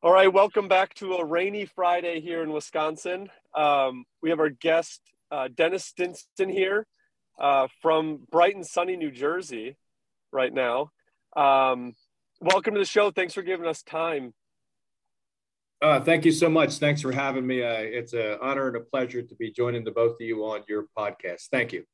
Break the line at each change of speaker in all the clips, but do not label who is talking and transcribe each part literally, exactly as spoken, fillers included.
All right, welcome back to a rainy Friday here in Wisconsin. Um, we have our guest, uh, Dennis Stinson here uh, from bright and sunny New Jersey right now. Um, welcome to the show. Thanks for giving us time.
Uh, thank you so much. Thanks for having me. Uh, it's an honor and a pleasure to be joining the both of you on your podcast. Thank you.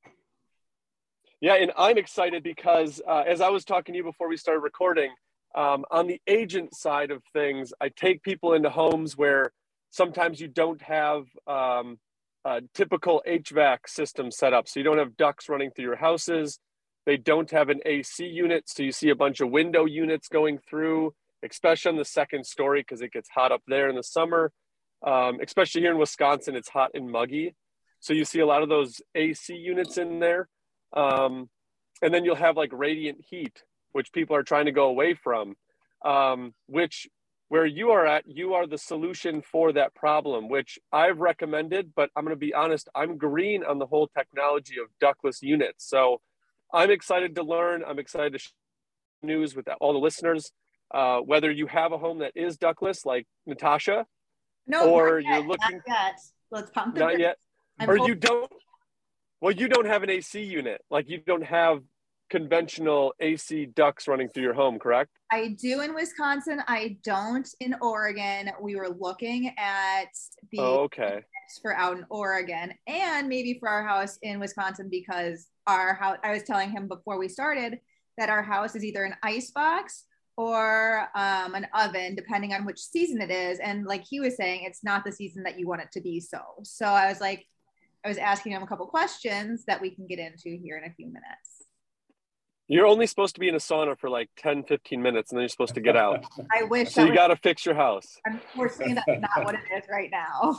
Yeah, and I'm excited because uh, as I was talking to you before we started recording, Um, on the agent side of things, I take people into homes where sometimes you don't have um, a typical H V A C system set up. So you don't have ducts running through your houses. They don't have an A C unit. So you see a bunch of window units going through, especially on the second story because it gets hot up there in the summer. Um, especially here in Wisconsin, it's hot and muggy. So you see a lot of those A C units in there. Um, and then you'll have like radiant heat, which people are trying to go away from, um, which where you are at, you are the solution for that problem, which I've recommended, but I'm going to be honest, I'm green on the whole technology of ductless units. So I'm excited to learn. I'm excited to share news with all the listeners, uh, whether you have a home that is ductless like Natasha,
no,
or
not
you're
yet,
looking,
not yet. Let's pump the
not
brakes.
yet,
I'm
or
full-
you don't, well, you don't have an A C unit. Like you don't have conventional A C ducts running through your home, correct?
I do in Wisconsin. I don't in Oregon. We were looking at the
Oh, okay.
for out in Oregon and maybe for our house in Wisconsin because our house, I was telling him before we started that our house is either an ice box or um, an oven, depending on which season it is. And like he was saying, it's not the season that you want it to be so. So I was like, I was asking him a couple questions that we can get into here in a few minutes.
You're only supposed to be in a sauna for like ten, fifteen minutes and then you're supposed to get out.
I wish.
So you got to fix your house.
Unfortunately, that's not what it is right now.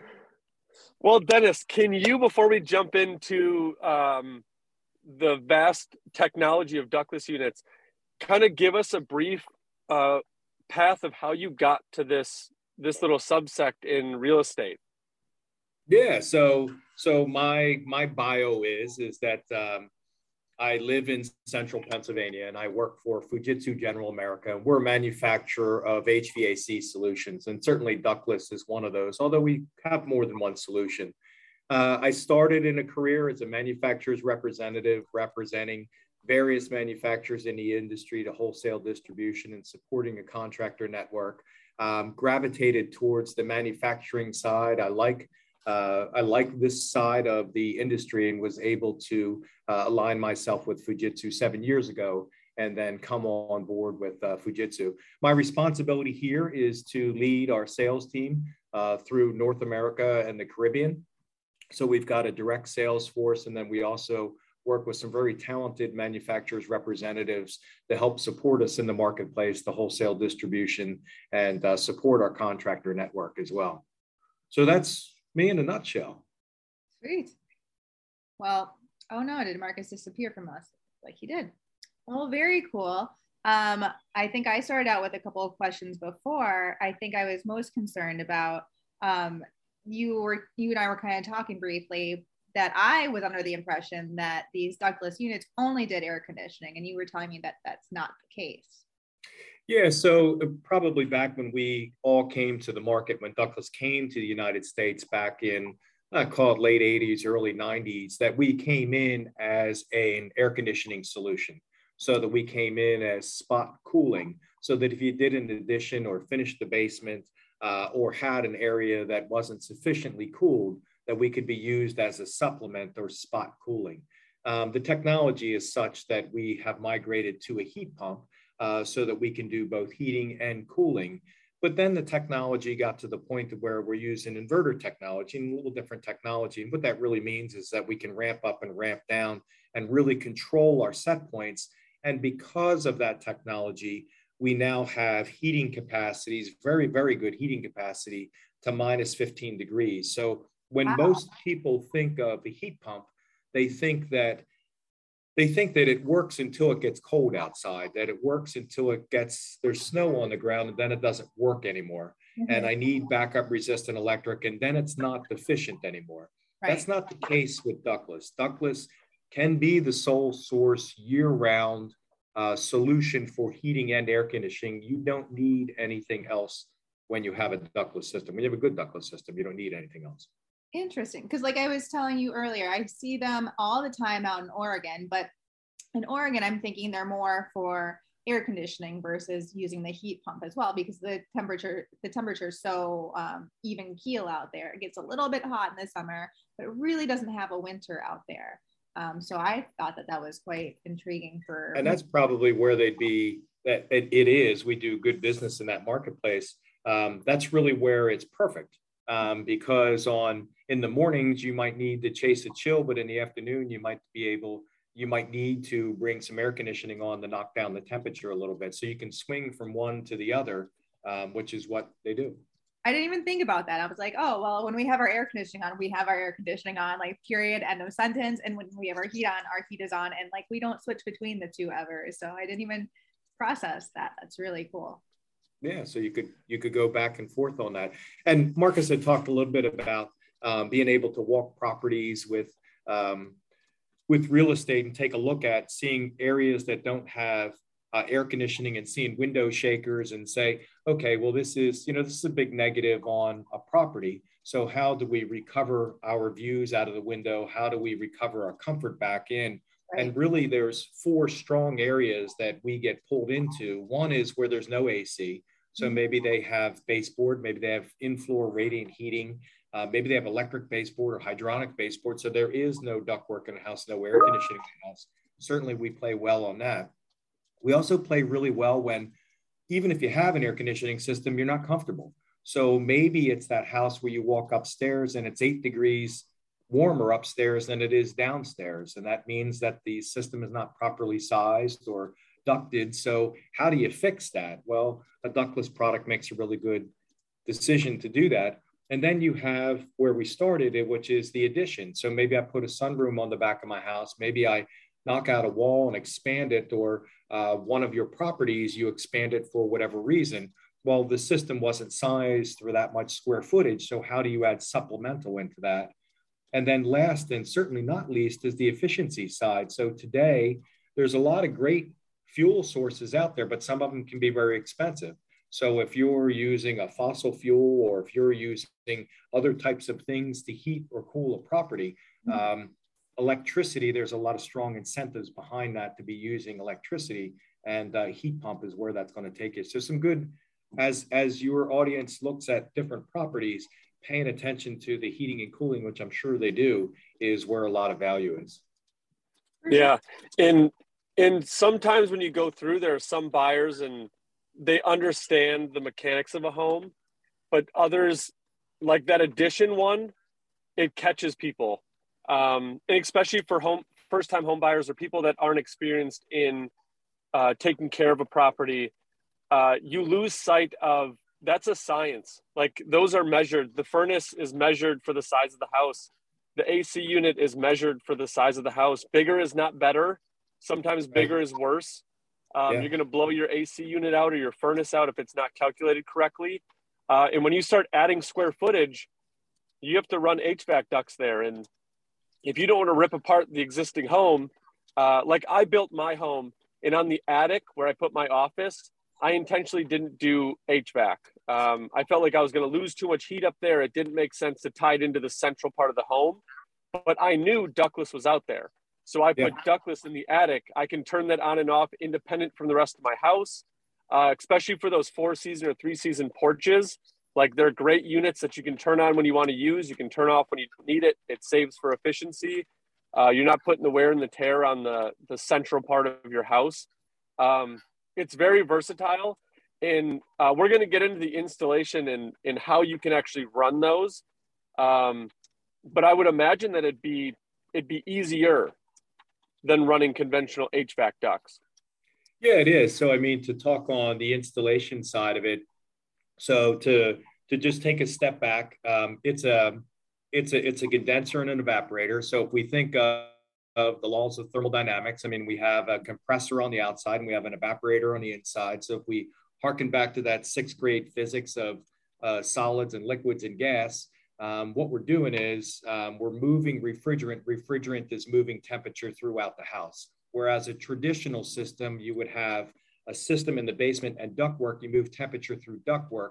Well, Dennis, can you, before we jump into um, the vast technology of ductless units, kind of give us a brief uh, path of how you got to this this little subsect in real estate?
Yeah. So so my my bio is is that um, I live in central Pennsylvania and I work for Fujitsu General America. We're a manufacturer of H V A C solutions, and certainly ductless is one of those, although we have more than one solution. Uh, I started in a career as a manufacturer's representative, representing various manufacturers in the industry to wholesale distribution and supporting a contractor network. Um, gravitated towards the manufacturing side. I like Uh, I like this side of the industry and was able to uh, align myself with Fujitsu seven years ago and then come on board with uh, Fujitsu. My responsibility here is to lead our sales team uh, through North America and the Caribbean. So we've got a direct sales force, and then we also work with some very talented manufacturers representatives to help support us in the marketplace, the wholesale distribution, and uh, support our contractor network as well. So that's me in a nutshell.
Sweet. Well, oh no, did Marcus disappear from us? Like he did. Well, very cool. Um, I think I started out with a couple of questions before. I think I was most concerned about um, you were you and I were kind of talking briefly that I was under the impression that these ductless units only did air conditioning, and you were telling me that that's not the case.
Yeah, so probably back when we all came to the market, when ductless came to the United States back in, I call it late eighties, early nineties, that we came in as an air conditioning solution. So that we came in as spot cooling, so that if you did an addition or finished the basement uh, or had an area that wasn't sufficiently cooled, that we could be used as a supplement or spot cooling. Um, the technology is such that we have migrated to a heat pump, Uh, so that we can do both heating and cooling. But then the technology got to the point of where we're using inverter technology and a little different technology. And what that really means is that we can ramp up and ramp down and really control our set points. And because of that technology, we now have heating capacities, very, very good heating capacity to minus fifteen degrees. So when
Wow.
most people think of the heat pump, they think that They think that it works until it gets cold outside, that it works until it gets, there's snow on the ground, and then it doesn't work anymore. Mm-hmm. And I need backup resistant electric, and then it's not efficient anymore. Right. That's not the case with ductless. Ductless can be the sole source year-round uh, solution for heating and air conditioning. You don't need anything else when you have a ductless system. When you have a good ductless system, you don't need anything else.
Interesting. Because like I was telling you earlier, I see them all the time out in Oregon, but in Oregon, I'm thinking they're more for air conditioning versus using the heat pump as well, because the temperature, the temperature is so um, even keel out there. It gets a little bit hot in the summer, but it really doesn't have a winter out there. Um, so I thought that that was quite intriguing for.
And that's probably where they'd be, that it, it is, we do good business in that marketplace. Um, that's really where it's perfect. Um, because on, in the mornings, you might need to chase a chill, but in the afternoon, you might be able, you might need to bring some air conditioning on to knock down the temperature a little bit. So you can swing from one to the other, um, which is what they do.
I didn't even think about that. I was like, oh, well, when we have our air conditioning on, we have our air conditioning on, like period, end of sentence. And when we have our heat on, our heat is on. And like, we don't switch between the two ever. So I didn't even process that. That's really cool.
Yeah, so you could you could go back and forth on that. And Marcus had talked a little bit about um, being able to walk properties with um, with real estate and take a look at seeing areas that don't have uh, air conditioning and seeing window shakers and say, okay, well, this is, you know, this is a big negative on a property. So how do we recover our views out of the window? How do we recover our comfort back in? Right. And really, there's four strong areas that we get pulled into. One is where there's no A C. So maybe they have baseboard, maybe they have in-floor radiant heating, uh, maybe they have electric baseboard or hydronic baseboard. So there is no ductwork in the house, no air conditioning in the house. Certainly we play well on that. We also play really well when, even if you have an air conditioning system, you're not comfortable. So maybe it's that house where you walk upstairs and it's eight degrees warmer upstairs than it is downstairs. And that means that the system is not properly sized or ducted. So how do you fix that? Well, a ductless product makes a really good decision to do that. And then you have where we started it, which is the addition. So maybe I put a sunroom on the back of my house. Maybe I knock out a wall and expand it, or uh, one of your properties, you expand it for whatever reason. Well, the system wasn't sized for that much square footage. So how do you add supplemental into that? And then last, and certainly not least, is the efficiency side. So today, there's a lot of great fuel sources out there, but some of them can be very expensive. So if you're using a fossil fuel, or if you're using other types of things to heat or cool a property, um, electricity, there's a lot of strong incentives behind that to be using electricity, and uh, heat pump is where that's going to take you. So some good, as, as your audience looks at different properties, paying attention to the heating and cooling, which I'm sure they do, is where a lot of value is.
Yeah. And, and sometimes when you go through, there are some buyers and they understand the mechanics of a home, but others, like that addition one, it catches people. Um, and especially for home, first-time home buyers or people that aren't experienced in uh, taking care of a property, uh, you lose sight of, that's a science. Like those are measured. The furnace is measured for the size of the house. The A C unit is measured for the size of the house. Bigger is not better. Sometimes bigger is worse. Um, yeah. You're going to blow your A C unit out or your furnace out if it's not calculated correctly. Uh, and when you start adding square footage, you have to run H V A C ducts there. And if you don't want to rip apart the existing home, uh, like I built my home, and on the attic where I put my office, I intentionally didn't do H V A C. Um, I felt like I was going to lose too much heat up there. It didn't make sense to tie it into the central part of the home, but I knew ductless was out there. So I put yeah. ductless in the attic. I can turn that on and off independent from the rest of my house, uh, especially for those four season or three season porches. Like they're great units that you can turn on when you want to use. You can turn off when you need it. It saves for efficiency. Uh, you're not putting the wear and the tear on the, the central part of your house. Um, it's very versatile. And uh, we're going to get into the installation and, and how you can actually run those. Um, but I would imagine that it'd be, it'd be easier than running conventional H V A C ducts.
Yeah, it is. So, I mean, to talk on the installation side of it, so to to just take a step back, um, it's a it's a it's a condenser and an evaporator. So if we think of, of the laws of thermodynamics, I mean, we have a compressor on the outside and we have an evaporator on the inside. So if we harken back to that sixth grade physics of uh, solids and liquids and gas, um, what we're doing is um, we're moving refrigerant. Refrigerant is moving temperature throughout the house. Whereas a traditional system, you would have a system in the basement and ductwork, you move temperature through ductwork.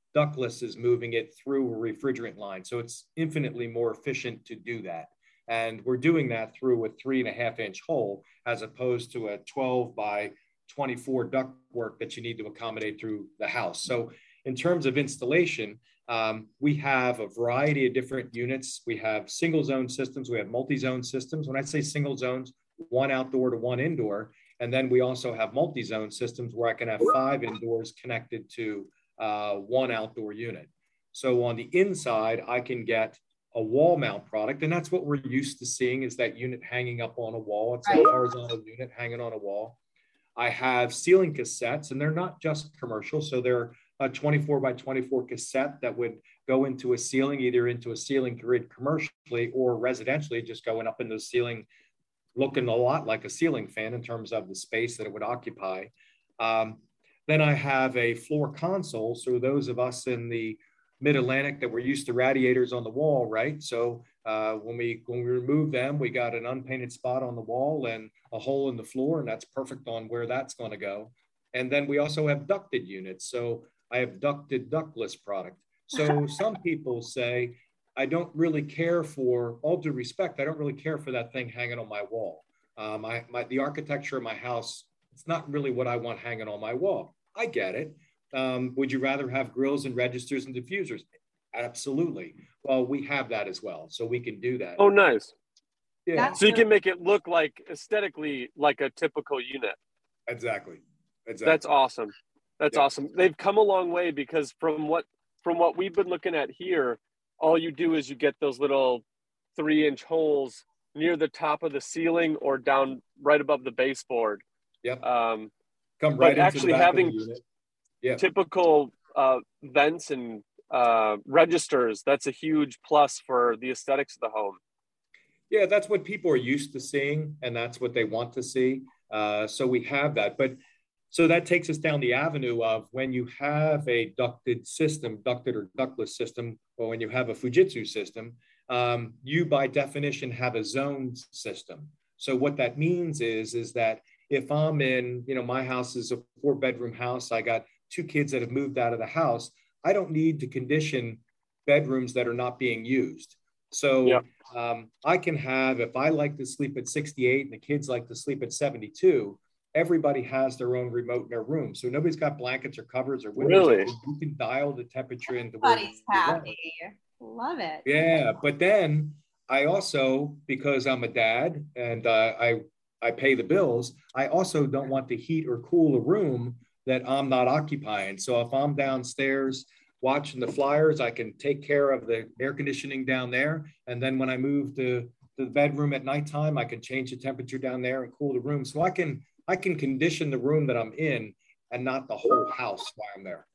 ductless is moving it through a refrigerant line. So it's infinitely more efficient to do that. And we're doing that through a three and a half inch hole, as opposed to a twelve by twenty-four duct work that you need to accommodate through the house. So in terms of installation, um, we have a variety of different units. We have single zone systems, we have multi-zone systems. When I say single zones, one outdoor to one indoor. And then we also have multi-zone systems where I can have five indoors connected to uh, one outdoor unit. So on the inside, I can get a wall mount product. And that's what we're used to seeing, is that unit hanging up on a wall. It's a horizontal unit hanging on a wall. I have ceiling cassettes, and they're not just commercial. So they're a twenty-four by twenty-four cassette that would go into a ceiling, either into a ceiling grid commercially or residentially, just going up into the ceiling, looking a lot like a ceiling fan in terms of the space that it would occupy. Um, then I have a floor console. So those of us in the mid-Atlantic that we're used to radiators on the wall, right? So uh, when we when we remove them, we got an unpainted spot on the wall and a hole in the floor, and that's perfect on where that's going to go. And then we also have ducted units. So I have ducted ductless product. So some people say, I don't really care for, all due respect, I don't really care for that thing hanging on my wall. Um, I, my, the architecture of my house, it's not really what I want hanging on my wall. I get it. Um, would you rather have grills and registers and diffusers? Absolutely. Well, we have that as well, so we can do that.
Oh, nice.
Yeah.
That's
So you can make it look like aesthetically like a typical unit.
Exactly. Exactly.
That's awesome. That's
Yeah.
awesome. They've come a long way, because from what from what we've been looking at here, all you do is you get those little three inch holes near the top of the ceiling or down right above the baseboard.
Yep.
Um,
Come right
but
into
actually
the back
having
of the unit. Yeah.
typical uh, vents and uh, registers, that's a huge plus for the aesthetics of the home.
Yeah, that's what people are used to seeing, and that's what they want to see. Uh, so we have that. But so that takes us down the avenue of, when you have a ducted system, ducted or ductless system, or when you have a Fujitsu system, um, you by definition have a zoned system. So what that means is, is that if I'm in, you know, my house is a four bedroom house, I got two kids that have moved out of the house, I don't need to condition bedrooms that are not being used. So
Yep.
um, I can have, if I like to sleep at sixty-eight and the kids like to sleep at seventy-two, everybody has their own remote in their room. So nobody's got blankets or covers or windows.
Really?
You can dial the temperature into where
Everybody's
you want.
happy. Love it.
Yeah, but then I also, because I'm a dad and uh, I I pay the bills, I also don't want to heat or cool a room that I'm not occupying. So if I'm downstairs watching the Flyers, I can take care of the air conditioning down there. And then when I move to, to the bedroom at nighttime, I can change the temperature down there and cool the room. So I can I can condition the room that I'm in and not the whole house while I'm there.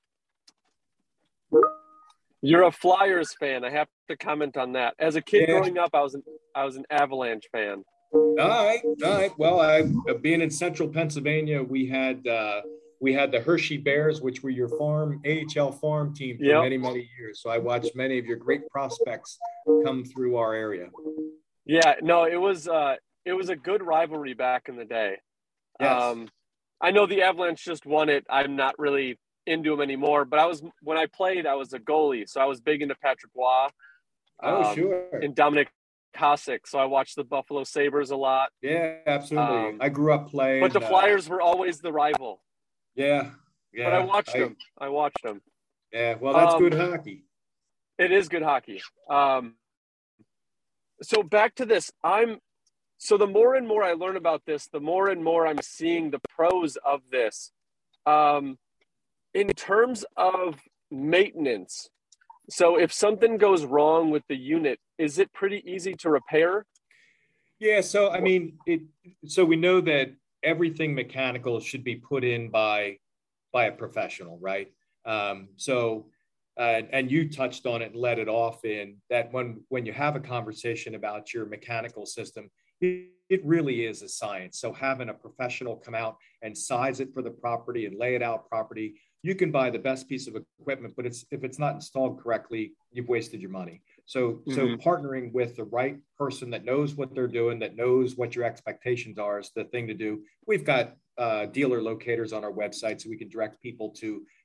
You're a Flyers fan. I have to comment on that. As a kid
Yeah.
growing up, I was an I was an Avalanche fan.
All right, all right. Well, I being in central Pennsylvania, we had uh, we had the Hershey Bears, which were your farm A H L farm team for
Yep.
many many years. So I watched many of your great prospects come through our area.
Yeah, no, it was uh, it was a good rivalry back in the day.
Yes.
Um, I know the Avalanche just won it. I'm not really into them anymore, but I was when I played, I was a goalie, so I was big into Patrick Waugh.
Oh,
um,
sure.
And Dominic Hasek. So I watched the Buffalo Sabres a lot.
Yeah, absolutely.
Um,
I grew up playing.
But the
uh,
Flyers were always the rival.
yeah, yeah.
But I watched
I-
them. I watched them.
Yeah, well, that's
Um,
good hockey.
It is good hockey. Um, so back to this. I'm so the more and more I learn about this, the more and more I'm seeing the pros of this. Um, in terms of maintenance, so if something goes wrong with the unit, is it pretty easy to repair?
Yeah, so I mean, it. So we know that everything mechanical should be put in by by a professional, right? Um, so, uh, and you touched on it and let it off in that when when you have a conversation about your mechanical system, it, it really is a science. So having a professional come out and size it for the property and lay it out property, you can buy the best piece of equipment, but it's if it's not installed correctly, you've wasted your money. So, so
Mhm.
partnering with the right person that knows what they're doing, that knows what your expectations are, is the thing to do. We've got uh, dealer locators on our website, so we can direct people to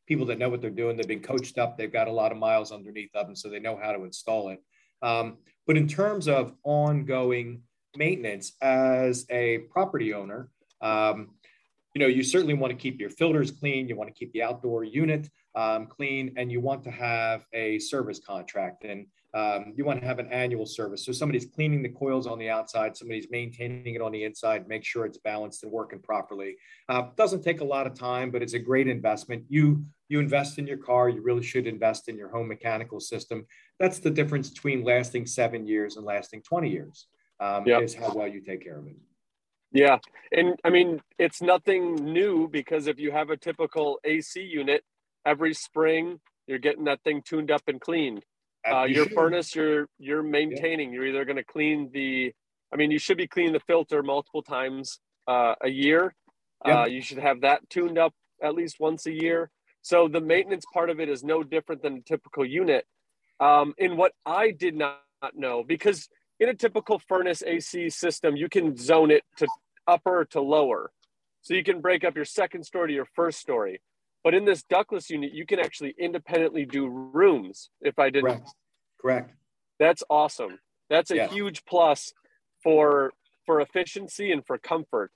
people that know what they're doing. They've been coached up. They've got a lot of miles underneath them, so they know how to install it. Um, but in terms of ongoing maintenance as a property owner, um, you know, you certainly want to keep your filters clean. You want to keep the outdoor unit um, clean, and you want to have a service contract, and um, you want to have an annual service. So somebody's cleaning the coils on the outside, somebody's maintaining it on the inside, make sure it's balanced and working properly. Uh, doesn't take a lot of time, but it's a great investment. You you invest in your car, you really should invest in your home mechanical system. That's the difference between lasting seven years and lasting twenty years, um, yep. is how well you take care of it.
Yeah. And I mean, it's nothing new, because if you have a typical A C unit, every spring you're getting that thing tuned up and cleaned. Uh, you your should. furnace, you're you're maintaining. Yeah. You're either going to clean the, I mean, you should be cleaning the filter multiple times uh, a year. Yeah. Uh, you should have that tuned up at least once a year. So the maintenance part of it is no different than a typical unit. Um, and what I did not know, because in a typical furnace A C system, you can zone it to upper to lower. So you can break up your second story to your first story. But in this ductless unit, you can actually independently do rooms, if I didn't.
Correct. Correct.
That's awesome. That's a
yes.
huge plus for, for efficiency and for comfort.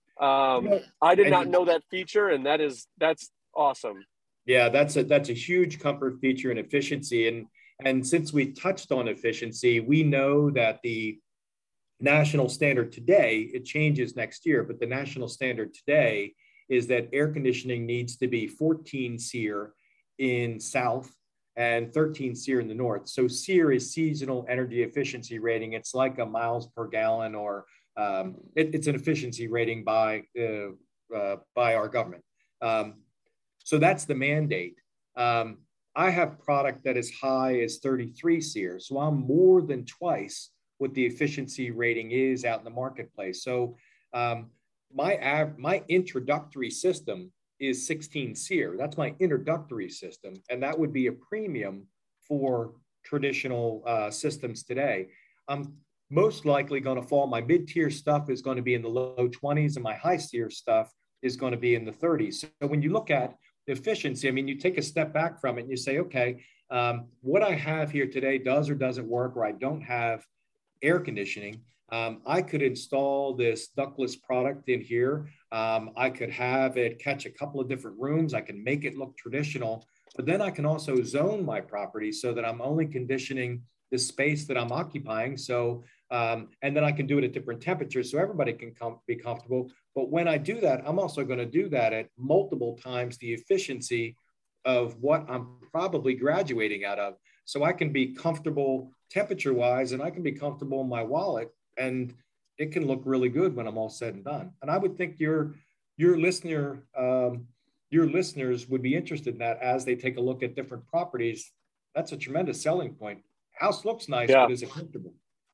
Um, yeah. I did and not know that feature, and that is, that's awesome.
Yeah, that's a, that's a huge comfort feature and efficiency. And, and since we touched on efficiency, we know that the national standard today, it changes next year, but the national standard today is that air conditioning needs to be fourteen SEER in South and thirteen SEER in the North. So SEER is seasonal energy efficiency rating. It's like a miles per gallon, or um, it, it's an efficiency rating by, uh, uh, by our government. Um, so that's the mandate. Um, I have product that is high as thirty-three SEER. So I'm more than twice what the efficiency rating is out in the marketplace. So um, my av- my introductory system is sixteen SEER. That's my introductory system. And that would be a premium for traditional uh, systems today. I'm most likely going to fall. My mid-tier stuff is going to be in the low twenties, and my high SEER stuff is going to be in the thirties. So when you look at efficiency, I mean, you take a step back from it and you say, okay, um, what I have here today does or doesn't work, or I don't have air conditioning. Um, I could install this ductless product in here. Um, I could have it catch a couple of different rooms. I can make it look traditional, but then I can also zone my property so that I'm only conditioning the space that I'm occupying. So, um, and then I can do it at different temperatures so everybody can com- be comfortable. But when I do that, I'm also going to do that at multiple times the efficiency of what I'm probably graduating out of. So I can be comfortable temperature wise, and I can be comfortable in my wallet, and it can look really good when I'm all said and done. And I would think your, your listener, um, your listeners would be interested in that as they take a look at different properties. That's a tremendous selling point. House looks nice, yeah. but is it comfortable?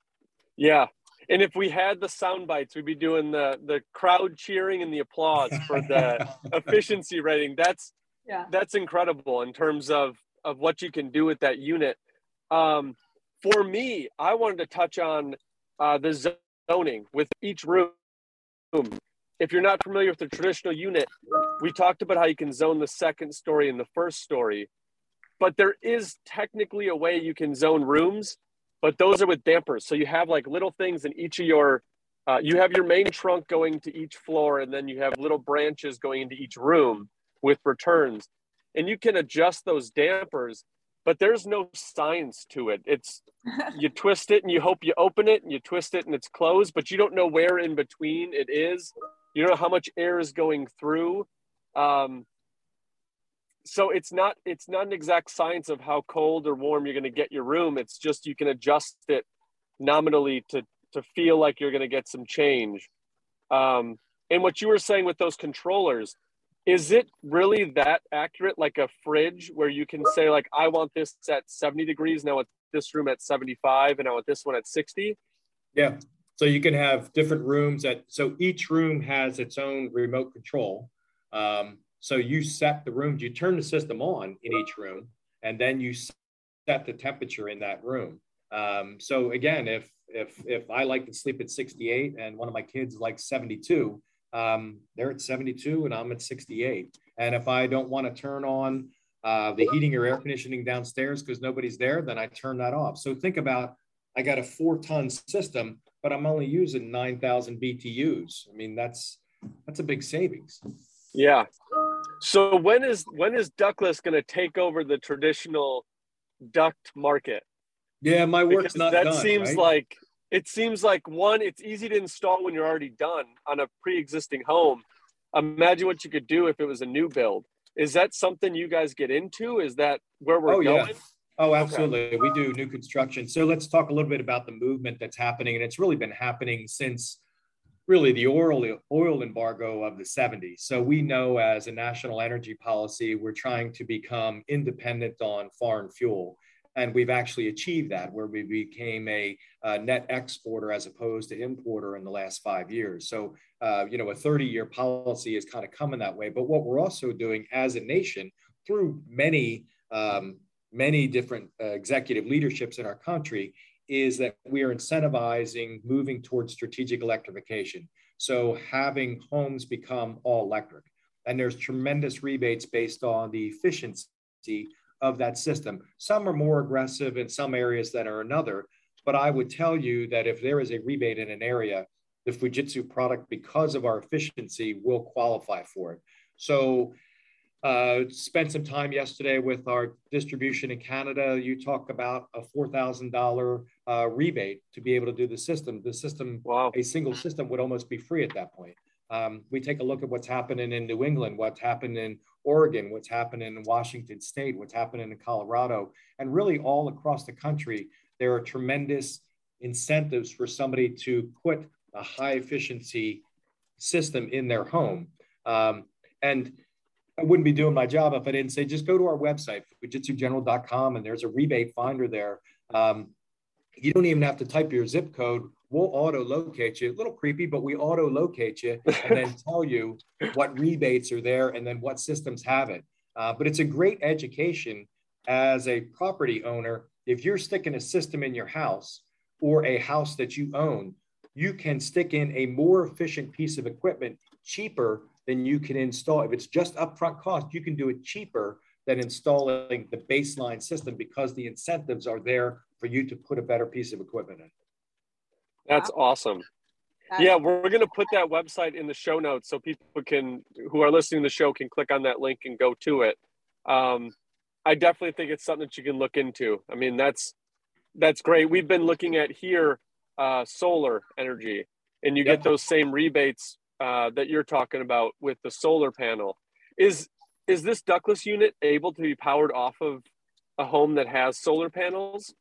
Yeah. And if we had the sound bites, we'd be doing the, the crowd cheering and the applause for the efficiency rating. That's, yeah. that's incredible in terms of, of what you can do with that unit. Um, for me, I wanted to touch on uh, the zoning with each room. If you're not familiar with the traditional unit, we talked about how you can zone the second story and the first story, but there is technically a way you can zone rooms, but those are with dampers. So you have like little things in each of your, uh, you have your main trunk going to each floor, and then you have little branches going into each room with returns. And you can adjust those dampers, but there's no science to it. It's, you twist it and you hope you open it, and you twist it and it's closed, but you don't know where in between it is. You don't know how much air is going through. Um, so it's not, it's not an exact science of how cold or warm you're going to get your room. It's just, you can adjust it nominally to, to feel like you're going to get some change. Um, and what you were saying with those controllers, is it really that accurate, like a fridge where you can say, like, I want this at seventy degrees, now at this room at seventy-five, and now at this one at sixty?
Yeah. So you can have different rooms at, so each room has its own remote control. Um, so you set the rooms, you turn the system on in each room, and then you set the temperature in that room. Um, so again, if, if, if I like to sleep at sixty-eight and one of my kids likes seventy-two, Um, they're at seventy-two and I'm at sixty-eight. And if I don't want to turn on uh, the heating or air conditioning downstairs because nobody's there, then I turn that off. So think about, I got a four ton system, but I'm only using nine thousand B T Us. I mean, that's, that's a big savings.
Yeah. So when is, when is ductless going to take over the traditional duct market?
Yeah, my work's
Because
not
that
done.
seems
right?
like, it seems like one, it's easy to install when you're already done on a pre-existing home. Imagine what you could do if it was a new build. Is that something you guys get into? Is that where we're
oh,
going?
Yeah. Oh, absolutely. Okay. We do new construction. So let's talk a little bit about the movement that's happening. And it's really been happening since really the oil, oil embargo of the seventies. So we know as a national energy policy, we're trying to become independent on foreign fuel. And we've actually achieved that, where we became a, a net exporter as opposed to importer in the last five years. So, uh, you know, a thirty year policy is kind of coming that way. But what we're also doing as a nation through many, um, many different uh, executive leaderships in our country is that we are incentivizing moving towards strategic electrification. So having homes become all electric. And there's tremendous rebates based on the efficiency of that system. Some are more aggressive in some areas than are another, but I would tell you that if there is a rebate in an area, the Fujitsu product, because of our efficiency, will qualify for it. So uh, spent some time yesterday with our distribution in Canada. You talk about a four thousand dollars uh, rebate to be able to do the system. The system,
Wow.
A single system would almost be free at that point. Um, we take a look at what's happening in New England, what's happening in Oregon, what's happening in Washington State, what's happening in Colorado, and really all across the country. There are tremendous incentives for somebody to put a high efficiency system in their home. Um, and I wouldn't be doing my job if I didn't say, just go to our website, fujitsu general dot com, and there's a rebate finder there. Um, you don't even have to type your zip code. We'll auto-locate you. A little creepy, but we auto-locate you and then tell you what rebates are there and then what systems have it. Uh, but it's a great education as a property owner. If you're sticking a system in your house or a house that you own, you can stick in a more efficient piece of equipment cheaper than you can install. If it's just upfront cost, you can do it cheaper than installing the baseline system because the incentives are there for you to put a better piece of equipment in.
That's wow. awesome. That's yeah, we're going to put that website in the show notes so people can, who are listening to the show, can click on that link and go to it. Um, I definitely think it's something that you can look into. I mean, that's that's great. We've been looking at here uh, solar energy, and you yep. get those same rebates uh, that you're talking about with the solar panel. Is is this ductless unit able to be powered off of a home that has solar panels?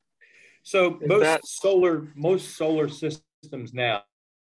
So most that... solar most solar systems now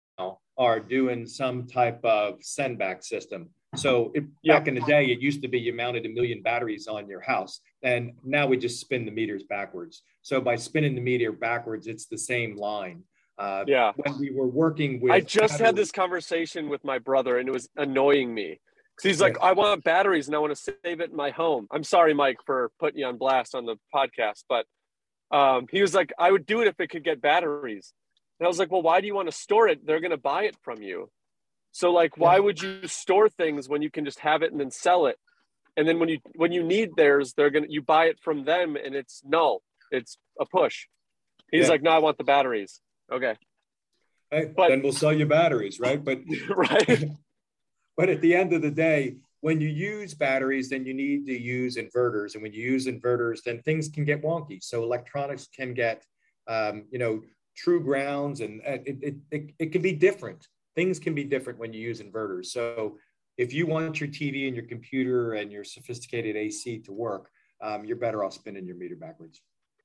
are doing some type of send-back system. So it, yep. back in the day, it used to be you mounted a million batteries on your house, and now we just spin the meters backwards. So by spinning the meter backwards, it's the same line. Uh,
yeah.
When we were working with,
I just
batteries,
had this conversation with my brother, and it was annoying me. Because he's like, yeah. I want batteries, and I want to save it in my home. I'm sorry, Mike, for putting you on blast on the podcast, but Um, he was like, I would do it if it could get batteries. And I was like, well, why do you want to store it? They're going to buy it from you. So like, why would you store things when you can just have it and then sell it? And then when you, when you need theirs, they're going to, you buy it from them and it's no, it's a push. He's yeah. like, no, I want the batteries. Okay.
Hey, but, then we'll sell you batteries, right? But,
right.
But at the end of the day, when you use batteries, then you need to use inverters. And when you use inverters, then things can get wonky. So electronics can get, um, you know, true grounds, and uh, it, it, it, it can be different. Things can be different when you use inverters. So if you want your T V and your computer and your sophisticated A C to work, um, you're better off spinning your meter backwards.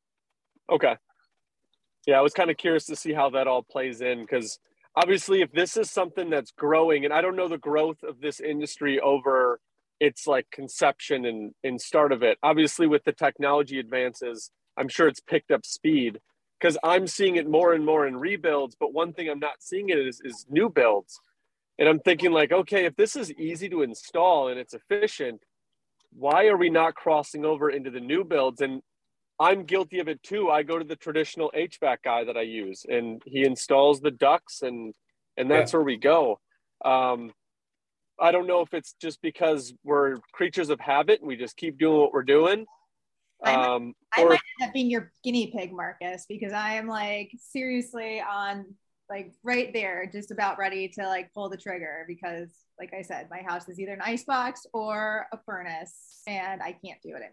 Okay. Yeah, I was kind of curious to see how that all plays in, because obviously, if this is something that's growing, and I don't know the growth of this industry over its like conception and, and start of it, obviously with the technology advances, I'm sure it's picked up speed, because I'm seeing it more and more in rebuilds. But one thing I'm not seeing it is, is new builds. And I'm thinking like, okay, if this is easy to install and it's efficient, why are we not crossing over into the new builds? And I'm guilty of it too. I go to the traditional H V A C guy that I use, and he installs the ducts, and and that's yeah. where we go. Um, I don't know if it's just because we're creatures of habit and we just keep doing what we're doing.
I might,
Um,
I
or
might end up being your guinea pig, Marcus, because I am like seriously on like right there, just about ready to like pull the trigger because, like I said, my house is either an ice box or a furnace, and I can't do it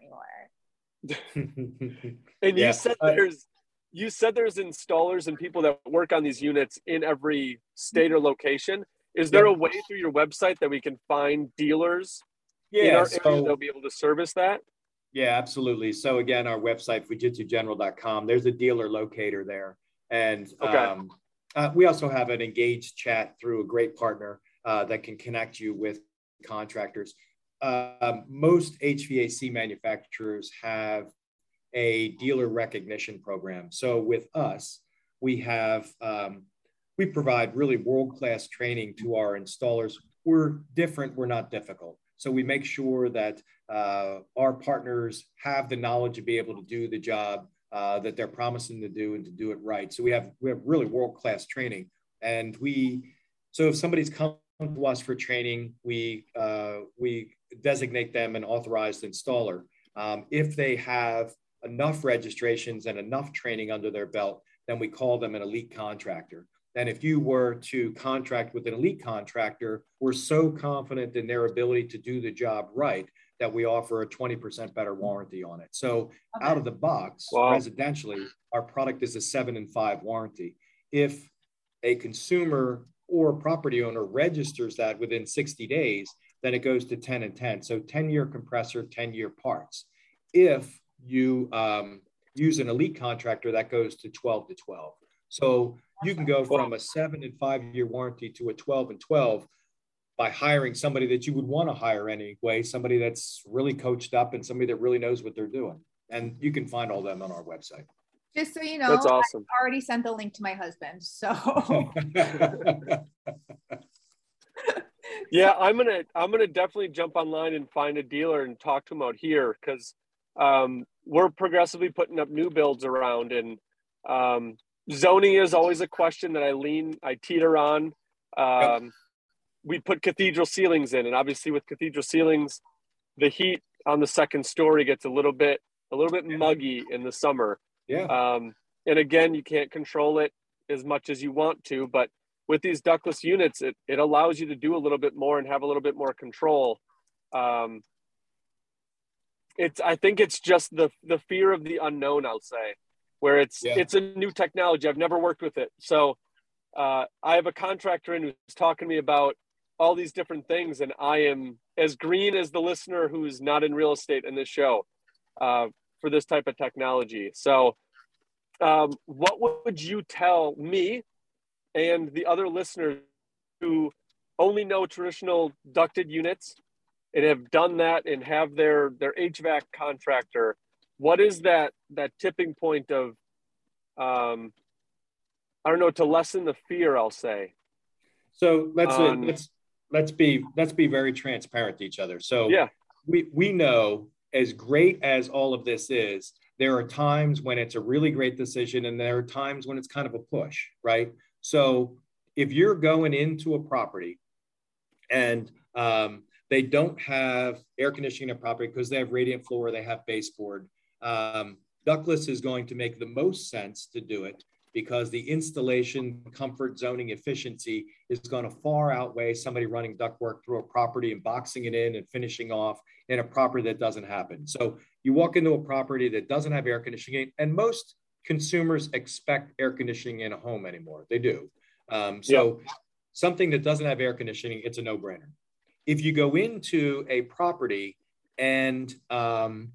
anymore.
and
Yeah.
you said
Uh,
there's you said there's installers and people that work on these units in every state or location. Is there
Yep.
a way through your website that we can find dealers in
yeah.
our
So,
area that'll be able to service that?
yeah, absolutely. So again, our website, fujitsu general dot com, there's a dealer locator there. And
Okay.
um, uh, we also have an engaged chat through a great partner uh, that can connect you with contractors. Uh, most H V A C manufacturers have a dealer recognition program. So with us, we have, um, we provide really world-class training to our installers. We're different, we're not difficult. So we make sure that uh, our partners have the knowledge to be able to do the job uh, that they're promising to do and to do it right. So we have we have really world-class training. And we, so if somebody's come to us for training, we uh, we designate them an authorized installer. Um, if they have enough registrations and enough training under their belt, then we call them an elite contractor. And if you were to contract with an elite contractor, we're so confident in their ability to do the job right that we offer a twenty percent better warranty on it. So
Okay.
out of the box,
Wow.
residentially, our product is a seven and five warranty. If a consumer or property owner registers that within sixty days, then it goes to ten and ten. So ten year compressor, ten year parts. If you um, use an elite contractor, that goes to twelve to twelve. So you can go from a seven and five year warranty to a twelve and twelve by hiring somebody that you would want to hire anyway, somebody that's really coached up and somebody that really knows what they're doing. And you can find all them on our website.
Just so you know,
That's awesome.
I already sent the link to my husband. So
Yeah, I'm gonna I'm gonna definitely jump online and find a dealer and talk to him out here because um, we're progressively putting up new builds around, and um, zoning is always a question that I lean I teeter on. Um,
Yep.
We put cathedral ceilings in, and obviously with cathedral ceilings, the heat on the second story gets a little bit a little bit muggy in the summer.
Yeah.
Um, and again, you can't control it as much as you want to, but with these ductless units, it, it allows you to do a little bit more and have a little bit more control. Um, it's, I think it's just the, the fear of the unknown, I'll say, where it's,
Yeah.
it's a new technology. I've never worked with it. So uh, I have a contractor in who's talking to me about all these different things. And I am as green as the listener who's not in real estate in this show uh, for this type of technology. So um, what would you tell me and the other listeners who only know traditional ducted units and have done that and have their, their H V A C contractor? What is that, that tipping point of, um, I don't know, to lessen the fear, I'll say.
So let's uh,
Um,
let's let's be let's be very transparent to each other. So
Yeah.
we we know, as great as all of this is, there are times when it's a really great decision, and there are times when it's kind of a push, right? So if you're going into a property and um, they don't have air conditioning in a property because they have radiant floor, they have baseboard, um, ductless is going to make the most sense to do it, because the installation, comfort, zoning, efficiency is going to far outweigh somebody running ductwork through a property and boxing it in and finishing off in a property that doesn't happen. So you walk into a property that doesn't have air conditioning, and most consumers expect air conditioning in a home anymore. They do. Um, so yeah. Something that doesn't have air conditioning, it's a no-brainer. If you go into a property and, um,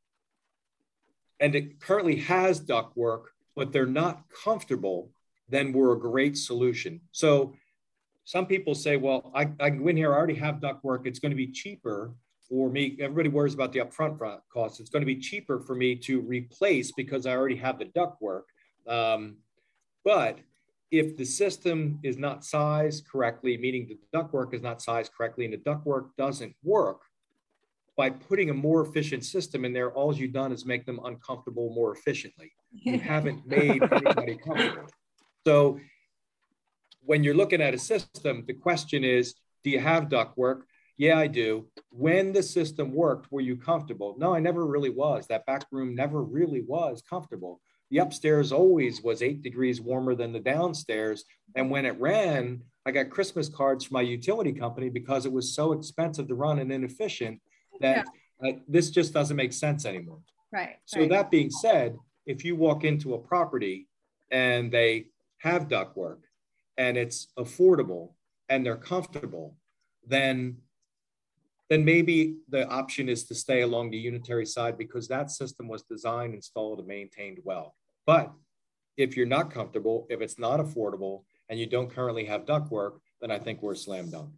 and it currently has ductwork, but they're not comfortable, then we're a great solution. So some people say, well, I, I can go in here, I already have ductwork. It's going to be cheaper for me. Everybody worries about the upfront costs. It's going to be cheaper for me to replace because I already have the ductwork. Um, but if the system is not sized correctly, meaning the ductwork is not sized correctly and the ductwork doesn't work, by putting a more efficient system in there, all you've done is make them uncomfortable more efficiently. You haven't made anybody comfortable. So when you're looking at a system, the question is, Do you have ductwork? Yeah, I do. When the system worked, were you comfortable? No, I never really was. That back room never really was comfortable. The upstairs always was eight degrees warmer than the downstairs. And when it ran, I got Christmas cards from my utility company because it was so expensive to run and inefficient that yeah. uh, this just doesn't make sense anymore.
Right.
So
right.
that being said, if you walk into a property and they have ductwork and it's affordable and they're comfortable, then then maybe the option is to stay along the unitary side because that system was designed, installed, and maintained well. But if you're not comfortable, if it's not affordable, and you don't currently have ductwork, then I think we're slam dunk.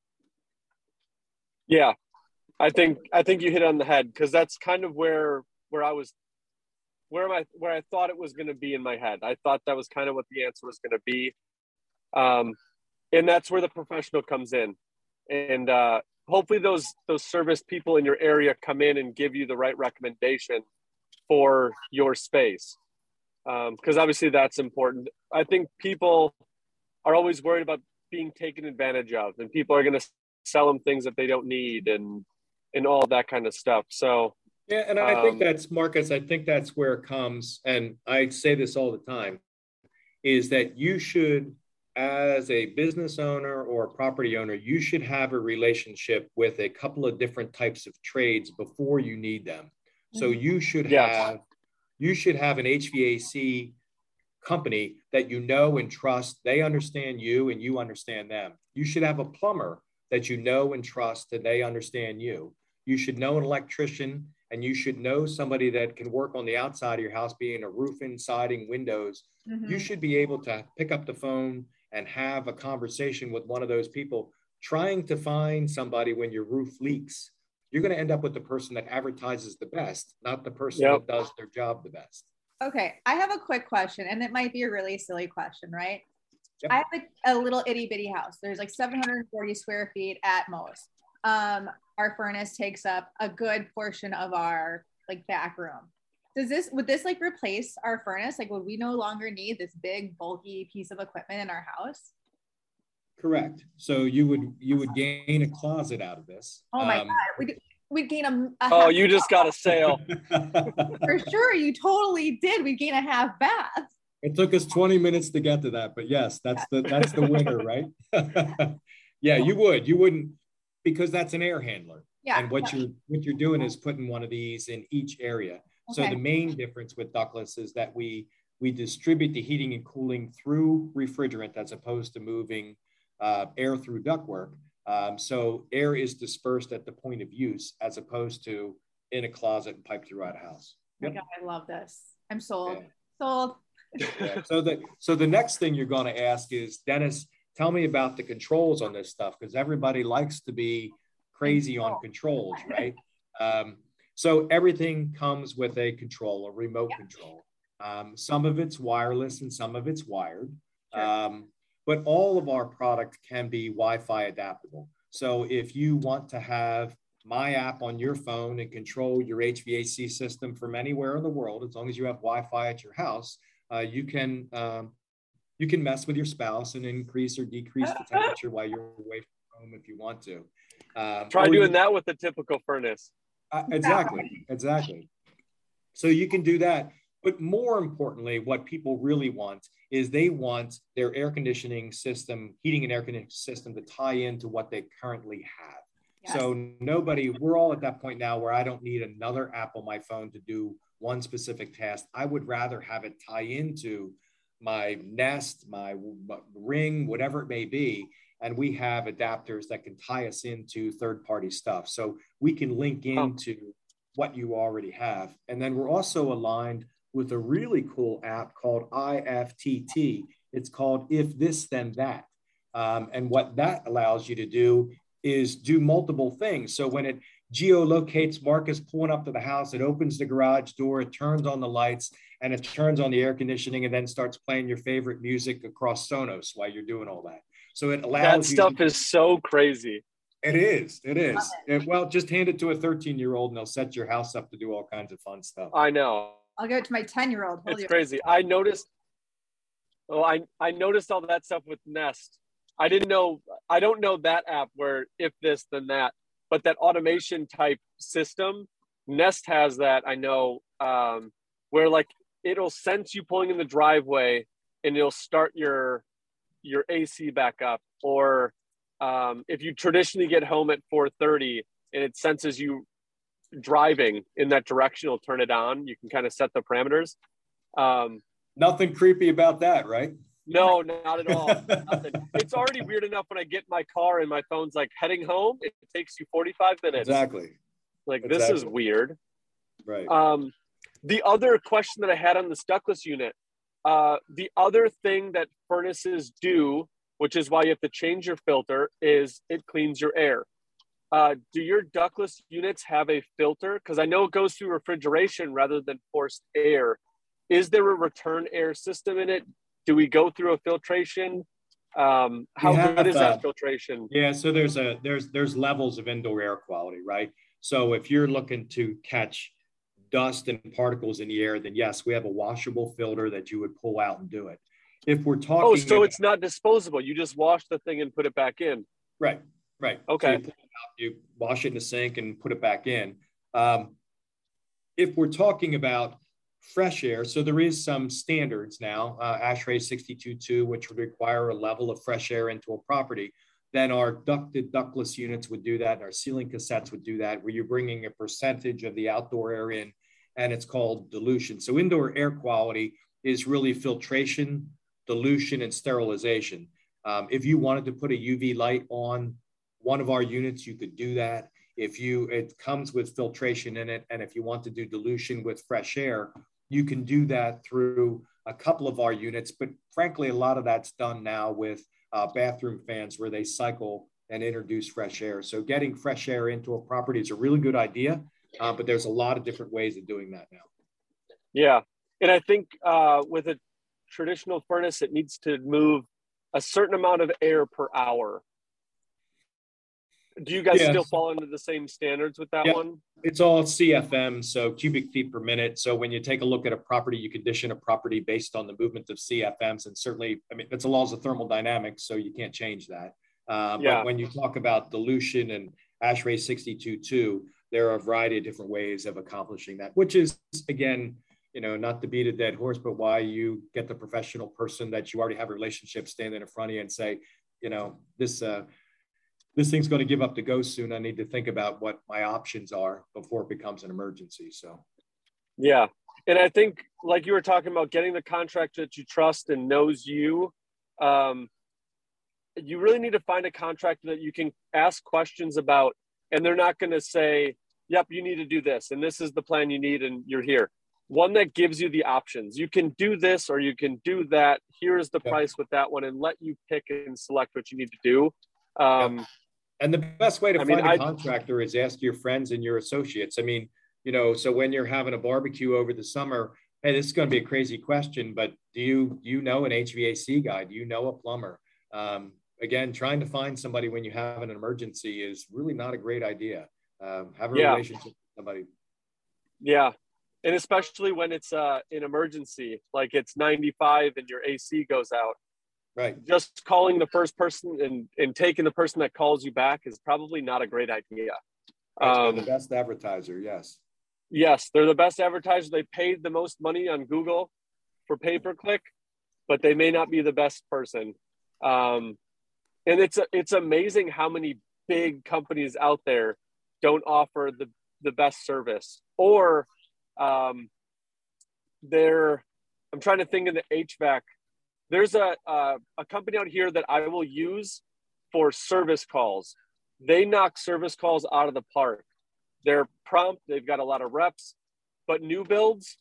Yeah, I think I think you hit it on the head because that's kind of where where I was, where am I, where I thought it was going to be in my head. I thought that was kind of what the answer was going to be, um, and that's where the professional comes in, and. Uh, Hopefully those those service people in your area come in and give you the right recommendation for your space. Because um, obviously that's important. I think people are always worried about being taken advantage of, and people are going to sell them things that they don't need and and all that kind of stuff. So
yeah, and I um, think that's, Marcus, I think that's where it comes, and I say this all the time, is that you should, as a business owner or a property owner, you should have a relationship with a couple of different types of trades before you need them. So you should
yes.
have you should have an H V A C company that you know and trust. They understand you and you understand them. You should have a plumber that you know and trust and they understand you. You should know an electrician and you should know somebody that can work on the outside of your house, being a roofing, siding, windows. Mm-hmm. You should be able to pick up the phone and have a conversation with one of those people. Trying to find somebody when your roof leaks, you're going to end up with the person that advertises the best, not the person yep. that does their job the best.
Okay, I have a quick question, and it might be a really silly question, right?
Yep.
I have a, a little itty bitty house. There's like seven hundred forty square feet at most. Um, our furnace takes up a good portion of our like back room. Does this, would this like replace our furnace? Like, would we no longer need this big bulky piece of equipment in our house?
Correct. So you would, you would gain a closet out of this.
Oh my um, God. We'd, we'd gain a, a
Oh, you just got a sale.
For sure. You totally did. We'd gain a half bath.
It took us twenty minutes to get to that, but yes, that's the, that's the winner, right? Yeah, you would, you wouldn't, because that's an air handler.
Yeah.
And what
yeah.
you're, what you're doing is putting one of these in each area. So okay. the main difference with ductless is that we we distribute the heating and cooling through refrigerant as opposed to moving uh, air through ductwork. Um, so air is dispersed at the point of use as opposed to in a closet and piped throughout a house.
Yep. Oh my God, I love this. I'm sold.
Yeah.
Sold.
Yeah. So the so the next thing you're going to ask is, Dennis, tell me about the controls on this stuff, because everybody likes to be crazy on controls, right? Um, So everything comes with a control, a remote yep. control. Um, some of it's wireless and some of it's wired. Sure. Um, but all of our product can be Wi-Fi adaptable. So if you want to have my app on your phone and control your H V A C system from anywhere in the world, as long as you have Wi-Fi at your house, uh, you can um, you can mess with your spouse and increase or decrease the temperature while you're away from home if you want to. Um,
Try doing
you,
that with the typical furnace.
Uh, exactly, exactly. So you can do that. But more importantly, what people really want is they want their air conditioning system, heating and air conditioning system to tie into what they currently have. Yes. So nobody, we're all at that point now where I don't need another app on my phone to do one specific task. I would rather have it tie into my Nest, my, my Ring, whatever it may be. And we have adapters that can tie us into third-party stuff. So we can link into oh. what you already have. And then we're also aligned with a really cool app called I F T T. It's called If This Then That. Um, and what that allows you to do is do multiple things. So when it geolocates Marcus pulling up to the house, it opens the garage door, it turns on the lights, and it turns on the air conditioning and then starts playing your favorite music across Sonos while you're doing all that. So it allows
that stuff
to,
is so crazy.
It is. It is. It, well, just hand it to a thirteen-year-old and they'll set your house up to do all kinds of fun stuff.
I know.
I'll go to my ten-year-old.
It's crazy. I noticed. Oh, I I noticed all that stuff with Nest. I didn't know, I don't know that app where if this, then that, but that automation type system, Nest has that, I know, um, where like it'll sense you pulling in the driveway and it'll start your your A C back up. Or um, if you traditionally get home at four thirty and it senses you driving in that direction, it'll turn it on. You can kind of set the parameters. Um,
Nothing creepy about that, right?
No, not at all. Nothing. It's already weird enough when I get in my car and my phone's like heading home. It takes you forty-five minutes.
Exactly.
Like
exactly.
This is weird.
Right.
Um, the other question that I had on the ductless unit, uh, the other thing that furnaces do, which is why you have to change your filter, is it cleans your air. Uh, do your ductless units have a filter? Because I know it goes through refrigeration rather than forced air. Is there a return air system in it? Do we go through a filtration? Um, how
have,
good is that
uh,
filtration?
Yeah, so there's a there's there's levels of indoor air quality, right? So if you're looking to catch dust and particles in the air, then yes, we have a washable filter that you would pull out and do it. If we're talking,
oh, so
about,
it's not disposable. You just wash the thing and put it back in.
Right, right.
Okay.
So you, pull it out, you wash it in the sink and put it back in. Um, if we're talking about fresh air, so there is some standards now, uh, ASHRAE sixty-two two, which would require a level of fresh air into a property. Then our ducted ductless units would do that, and our ceiling cassettes would do that, where you're bringing a percentage of the outdoor air in, and it's called dilution. So indoor air quality is really filtration, dilution, and sterilization. Um, if you wanted to put a U V light on one of our units, you could do that. If you, it comes with filtration in it, and if you want to do dilution with fresh air, you can do that through a couple of our units. But frankly, a lot of that's done now with uh, bathroom fans where they cycle and introduce fresh air. So getting fresh air into a property is a really good idea, uh, but there's a lot of different ways of doing that now.
Yeah, and I think uh, with a traditional furnace, it needs to move a certain amount of air per hour. Do you guys
yes.
still fall into the same standards with that
yeah.
one?
It's all C F M, so cubic feet per minute. So when you take a look at a property, you condition a property based on the movement of C F Ms. And certainly, I mean, that's the laws of thermodynamics, so you can't change that. Uh,
yeah.
But when you talk about dilution and ASHRAE sixty-two two, there are a variety of different ways of accomplishing that, which is, again, you know, not to beat a dead horse, but why you get the professional person that you already have a relationship standing in front of you and say, you know, this, uh, this thing's going to give up the ghost soon. I need to think about what my options are before it becomes an emergency. So,
yeah. And I think, like you were talking about, getting the contractor that you trust and knows you, um, you really need to find a contractor that you can ask questions about, and they're not going to say, yep, you need to do this, and this is the plan you need, and you're here. One that gives you the options. You can do this or you can do that. Here's the
yep.
price with that one, and let you pick and select what you need to do. Um,
yep. And the best way to
I
find
mean,
a
I,
contractor is ask your friends and your associates. I mean, you know, so when you're having a barbecue over the summer, hey, this is going to be a crazy question, but do you, you know, an H V A C guy? Do you know a plumber? Um, again, trying to find somebody when you have an emergency is really not a great idea. Um, have a
yeah.
relationship with somebody.
Yeah. And especially when it's uh, an emergency, like it's ninety-five and your A C goes out.
Right.
Just calling the first person and, and taking the person that calls you back is probably not a great idea.
Um, the best advertiser, yes.
Yes, they're the best advertiser. They paid the most money on Google for pay-per-click, but they may not be the best person. Um, and it's it's amazing how many big companies out there don't offer the, the best service. Or um, they're, I'm trying to think in the H V A C. There's a, a a company out here that I will use for service calls. They knock service calls out of the park. They're prompt. They've got a lot of reps, but new builds,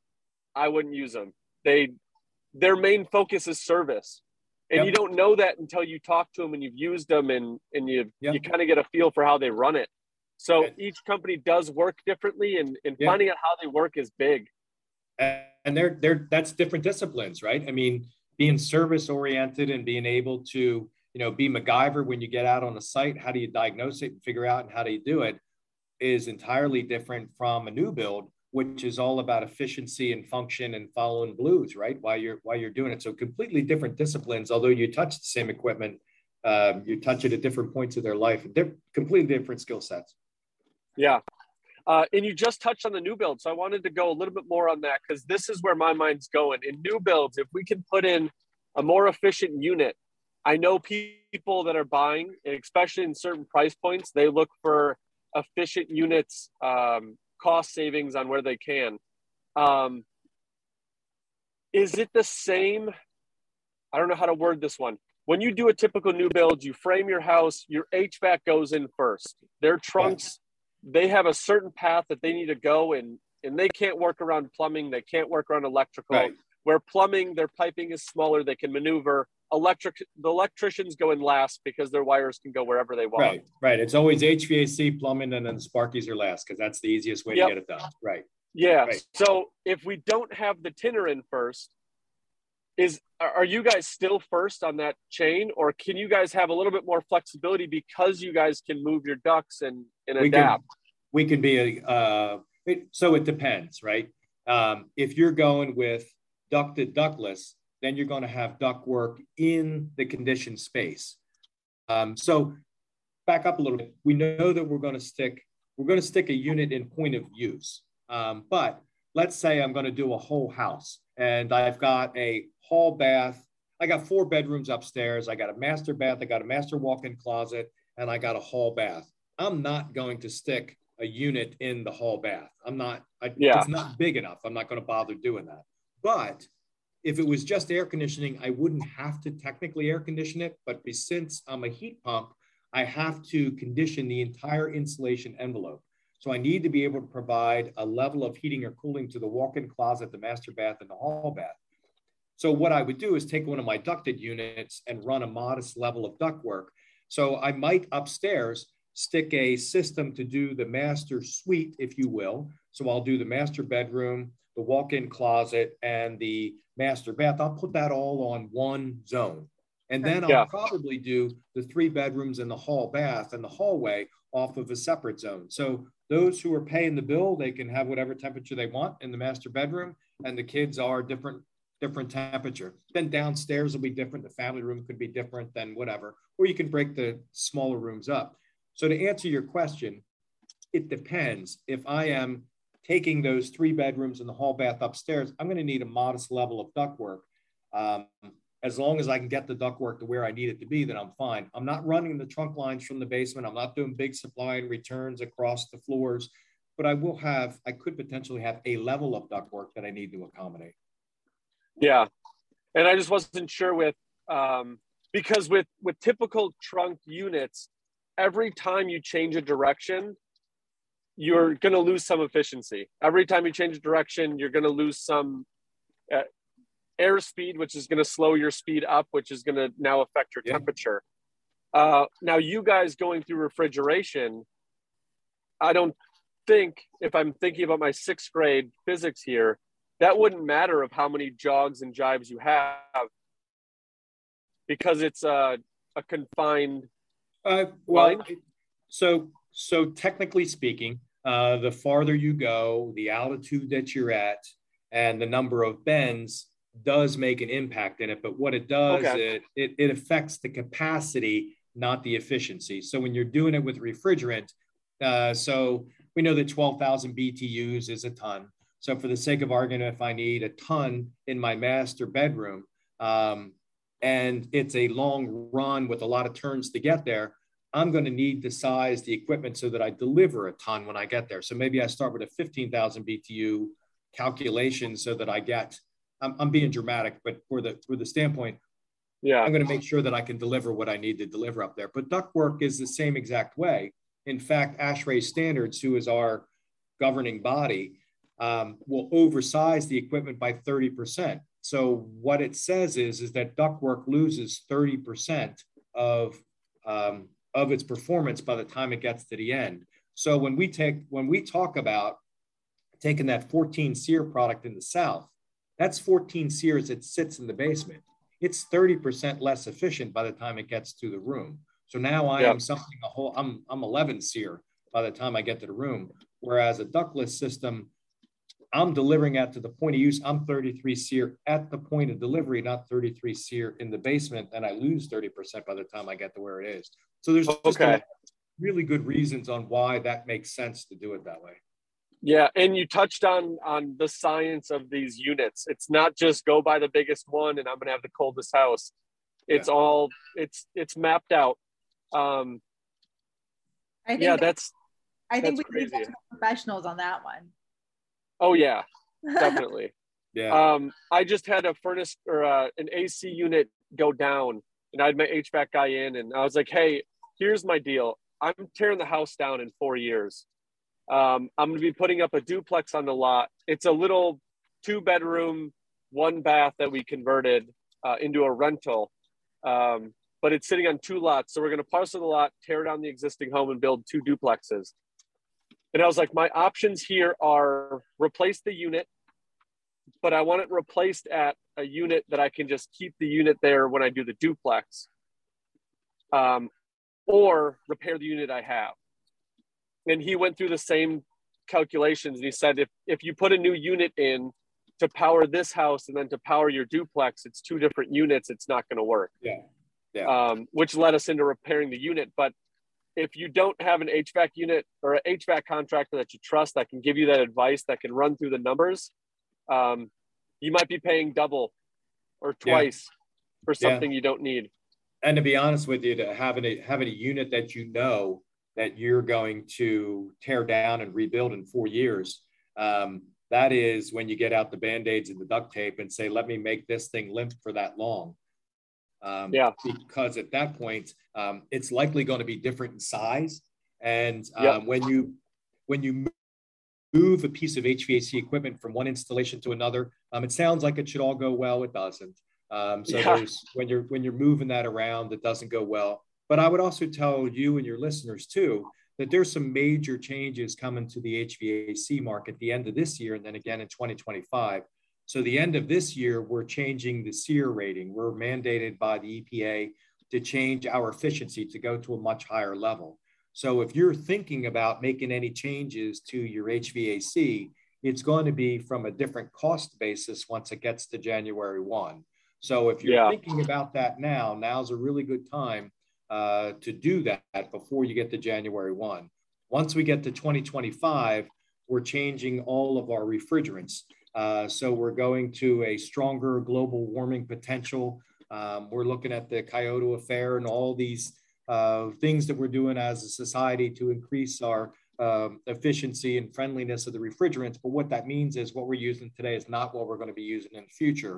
I wouldn't use them. They, their main focus is service, and
yep.
you don't know that until you talk to them and you've used them, and and you
yep.
you kind of get a feel for how they run it. So
okay.
each company does work differently, and and
yep.
finding out how they work is big.
And they're they're that's different disciplines, right? I mean, being service oriented and being able to, you know, be MacGyver when you get out on a site, how do you diagnose it and figure out and how do you do it, is entirely different from a new build, which is all about efficiency and function and following blues, right? While you're while you're doing it. So completely different disciplines, although you touch the same equipment, Um, you touch it at different points of their life, diff- completely different skill sets.
Yeah. Uh, and you just touched on the new build. So I wanted to go a little bit more on that because this is where my mind's going. In new builds, if we can put in a more efficient unit, I know people that are buying, especially in certain price points, they look for efficient units, um, cost savings on where they can. Um, is it the same? I don't know how to word this one. When you do a typical new build, you frame your house, your H V A C goes in first. Their trunks, they have a certain path that they need to go in, and they can't work around plumbing. They can't work around electrical.
Right.
Where plumbing, their piping is smaller, they can maneuver. Electric, the electricians go in last because their wires can go wherever they want.
Right, right. It's always H V A C, plumbing, and then the Sparkies are last because that's the easiest way yep. to get it done. Right.
Yeah.
Right.
So if we don't have the tinner in first, is are you guys still first on that chain, or can you guys have a little bit more flexibility because you guys can move your ducts and, and
we
adapt?
Can, we can be a uh, it, so it depends, right? Um, if you're going with ducted ductless, then you're going to have ductwork in the conditioned space. Um, so back up a little bit. We know that we're going to stick we're going to stick a unit in point of use, um, but let's say I'm going to do a whole house and I've got a hall bath. I got four bedrooms upstairs. I got a master bath. I got a master walk-in closet, and I got a hall bath. I'm not going to stick a unit in the hall bath. I'm not, I,
yeah.
It's not big enough. I'm not going to bother doing that. But if it was just air conditioning, I wouldn't have to technically air condition it. But since I'm a heat pump, I have to condition the entire insulation envelope. So I need to be able to provide a level of heating or cooling to the walk-in closet, the master bath, and the hall bath. So what I would do is take one of my ducted units and run a modest level of ductwork. So I might upstairs stick a system to do the master suite, if you will. So I'll do the master bedroom, the walk-in closet, and the master bath. I'll put that all on one zone. And then I'll yeah. probably do the three bedrooms and the hall bath and the hallway off of a separate zone. So those who are paying the bill, they can have whatever temperature they want in the master bedroom, and the kids are different different temperature. Then downstairs will be different. The family room could be different than whatever, or you can break the smaller rooms up. So to answer your question, it depends. If I am taking those three bedrooms and the hall bath upstairs, I'm going to need a modest level of ductwork. Um, as long as I can get the ductwork to where I need it to be, then I'm fine. I'm not running the trunk lines from the basement. I'm not doing big supply and returns across the floors, but I will have, I could potentially have a level of ductwork that I need to accommodate.
Yeah. And I just wasn't sure with, um, because with, with typical trunk units, every time you change a direction, you're going to lose some efficiency. Every time you change a direction, you're going to lose some uh, airspeed, which is going to slow your speed up, which is going to now affect your yeah. temperature. Uh, now, you guys going through refrigeration, I don't think, if I'm thinking about my sixth grade physics here, that wouldn't matter of how many jogs and jives you have because it's a, a confined
uh, well,
line.
So, so technically speaking, uh, the farther you go, the altitude that you're at, and the number of bends does make an impact in it. But what it does, okay. it, it, it affects the capacity, not the efficiency. So when you're doing it with refrigerant, uh, so we know that twelve thousand B T Us is a ton. So for the sake of argument, if I need a ton in my master bedroom, um, and it's a long run with a lot of turns to get there, I'm going to need to size the equipment so that I deliver a ton when I get there. So maybe I start with a fifteen thousand B T U calculation so that I get, I'm, I'm being dramatic, but for the, for the standpoint, yeah, I'm going to make sure that I can deliver what I need to deliver up there. But ductwork is the same exact way. In fact, ASHRAE Standards, who is our governing body, um, will oversize the equipment by thirty percent. So what it says is, is that ductwork loses thirty percent of, um, of its performance by the time it gets to the end. So when we take, when we talk about taking that fourteen SEER product in the South, that's fourteen SEERs that sits in the basement. It's thirty percent less efficient by the time it gets to the room. So now I yep. am something a whole, I'm, I'm eleven SEER by the time I get to the room. Whereas a ductless system, I'm delivering at to the point of use. I'm thirty-three SEER at the point of delivery, not thirty-three SEER in the basement, and I lose thirty percent by the time I get to where it is. So there's just okay. a lot of really good reasons on why that makes sense to do it that way.
Yeah, and you touched on on the science of these units. It's not just go buy the biggest one and I'm going to have the coldest house. It's yeah. all it's it's mapped out. Um,
I think
yeah,
that,
that's.
I think
that's
we need to professionals on that one.
Oh yeah, definitely.
yeah.
Um, I just had a furnace or uh, an A C unit go down, and I had my H V A C guy in, and I was like, "Hey, here's my deal. I'm tearing the house down in four years. Um, I'm going to be putting up a duplex on the lot. It's a little two bedroom, one bath that we converted uh, into a rental, um, but it's sitting on two lots. So we're going to parcel the lot, tear down the existing home, and build two duplexes." And I was like, my options here are replace the unit, but I want it replaced at a unit that I can just keep the unit there when I do the duplex, um, or repair the unit I have. And he went through the same calculations, and he said, if, if you put a new unit in to power this house and then to power your duplex, it's two different units, it's not going to work.
Yeah. Yeah.
Um, which led us into repairing the unit. But if you don't have an H V A C unit or an H V A C contractor that you trust that can give you that advice, that can run through the numbers, um, you might be paying double or twice yeah. for something yeah. you don't need.
And to be honest with you, to having a having a unit that you know that you're going to tear down and rebuild in four years, um, that is when you get out the Band-Aids and the duct tape and say, let me make this thing limp for that long. Um,
yeah.
Because at that point, um, it's likely going to be different in size. And um,
yep.
when you when you move a piece of H V A C equipment from one installation to another, um, it sounds like it should all go well. It doesn't. Um, so
yeah.
there's when you're when you're moving that around, it doesn't go well. But I would also tell you and your listeners too that there's some major changes coming to the H V A C market at the end of this year and then again in twenty twenty-five. So the end of this year, we're changing the SEER rating. We're mandated by the E P A to change our efficiency to go to a much higher level. So if you're thinking about making any changes to your H V A C, it's going to be from a different cost basis once it gets to January first. So if you're
yeah.
thinking about that now, now's a really good time uh, to do that before you get to January first. Once we get to twenty twenty-five, we're changing all of our refrigerants. Uh, so we're going to a stronger global warming potential. Um, we're looking at the Kyoto Affair and all these uh, things that we're doing as a society to increase our um, efficiency and friendliness of the refrigerants. But what that means is what we're using today is not what we're going to be using in the future.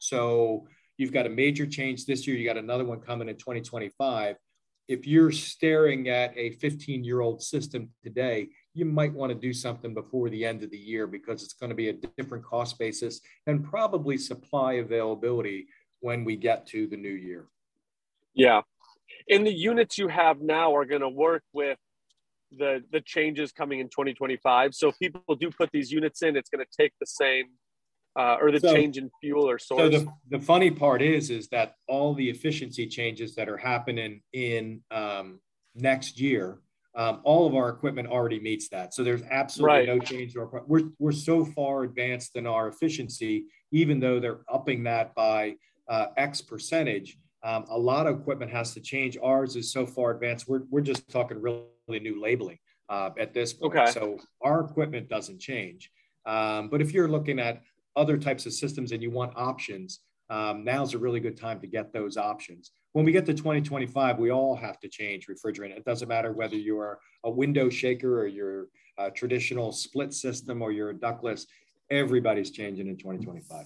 So you've got a major change this year. You got another one coming in twenty twenty-five. If you're staring at a fifteen-year-old system today, you might want to do something before the end of the year because it's going to be a different cost basis and probably supply availability when we get to the new year.
Yeah. And the units you have now are going to work with the, the changes coming in twenty twenty-five. So if people do put these units in, it's going to take the same uh, or the
so,
change in fuel or source.
So the, the funny part is, is that all the efficiency changes that are happening in um, next year, Um, all of our equipment already meets that. So there's absolutely
right.
no change to our, we're, we're so far advanced in our efficiency, even though they're upping that by uh, X percentage, um, a lot of equipment has to change. Ours is so far advanced. We're, we're just talking really new labeling uh, at this point.
Okay.
So our equipment doesn't change. Um, but if you're looking at other types of systems and you want options, um, now's a really good time to get those options. When we get to twenty twenty-five, we all have to change refrigerant. It doesn't matter whether you're a window shaker or you're a traditional split system or you're a ductless, everybody's changing in twenty twenty-five.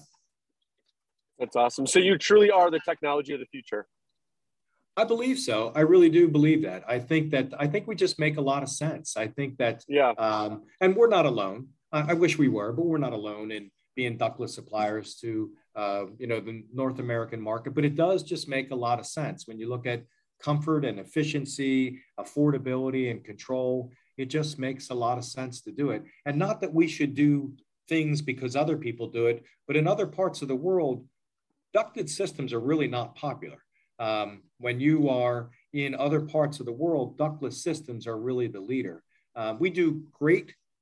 That's awesome. So you truly are the technology of the future.
I believe so. I really do believe that. I think that, I think we just make a lot of sense. I think that,
yeah.
um, and we're not alone. I, I wish we were, but we're not alone in being ductless suppliers to, uh, you know, the North American market, but it does just make a lot of sense. When you look at comfort and efficiency, affordability and control, it just makes a lot of sense to do it. And not that we should do things because other people do it, but in other parts of the world, ducted systems are really not popular. Um, when you are in other parts of the world, ductless systems are really the leader. Um, we do great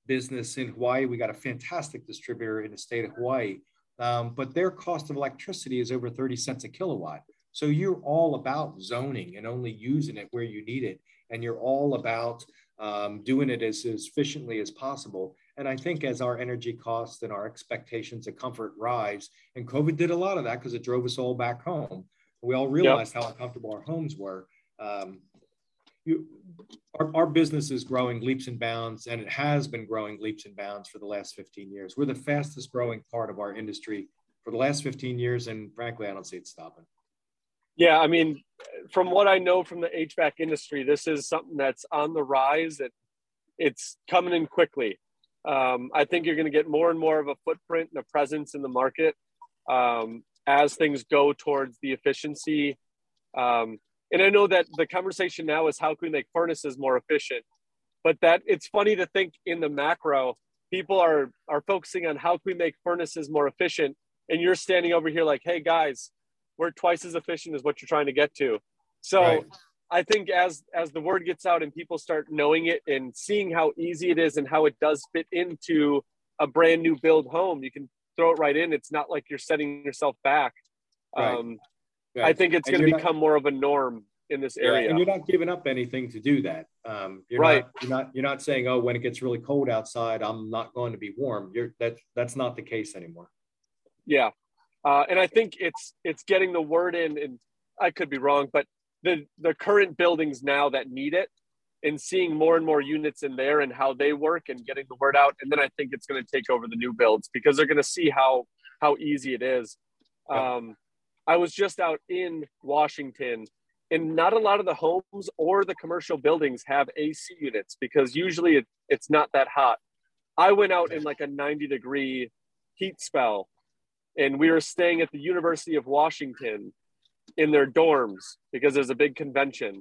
business in Hawaii. We got a fantastic distributor in the state of Hawaii, um, but their cost of electricity is over thirty cents a kilowatt. So you're all about zoning and only using it where you need it. And you're all about um, doing it as, as efficiently as possible. And I think as our energy costs and our expectations of comfort rise, and COVID did a lot of that because it drove us all back home. We all realized yep. how uncomfortable our homes were. Um, you, our, our business is growing leaps and bounds, and it has been growing leaps and bounds for the last fifteen years. We're the fastest growing part of our industry for the last fifteen years. And frankly, I don't see it stopping.
Yeah, I mean, from what I know from the H V A C industry, this is something that's on the rise. And it's coming in quickly. Um, I think you're going to get more and more of a footprint and a presence in the market um, as things go towards the efficiency. Um, and I know that the conversation now is how can we make furnaces more efficient? But that it's funny to think in the macro, people are are focusing on how can we make furnaces more efficient, and you're standing over here like, hey guys, we're twice as efficient as what you're trying to get to. So right. I think as as the word gets out and people start knowing it and seeing how easy it is and how it does fit into a brand new build home, you can throw it right in. It's not like you're setting yourself back.
Right.
Um,
right.
I think it's going to become not, more of a norm in this area.
Yeah, and you're not giving up anything to do that. Um, you're
right.
not, you're not, you're not saying, oh, when it gets really cold outside, I'm not going to be warm. You're that that's not the case anymore.
Yeah. Uh, and I think it's it's getting the word in, and I could be wrong, but the the current buildings now that need it, and seeing more and more units in there and how they work and getting the word out. And then I think it's going to take over the new builds because they're going to see how how easy it is. Um, I was just out in Washington, and not a lot of the homes or the commercial buildings have A C units because usually it, it's not that hot. I went out in like a ninety degree heat spell, and we were staying at the University of Washington in their dorms because there's a big convention,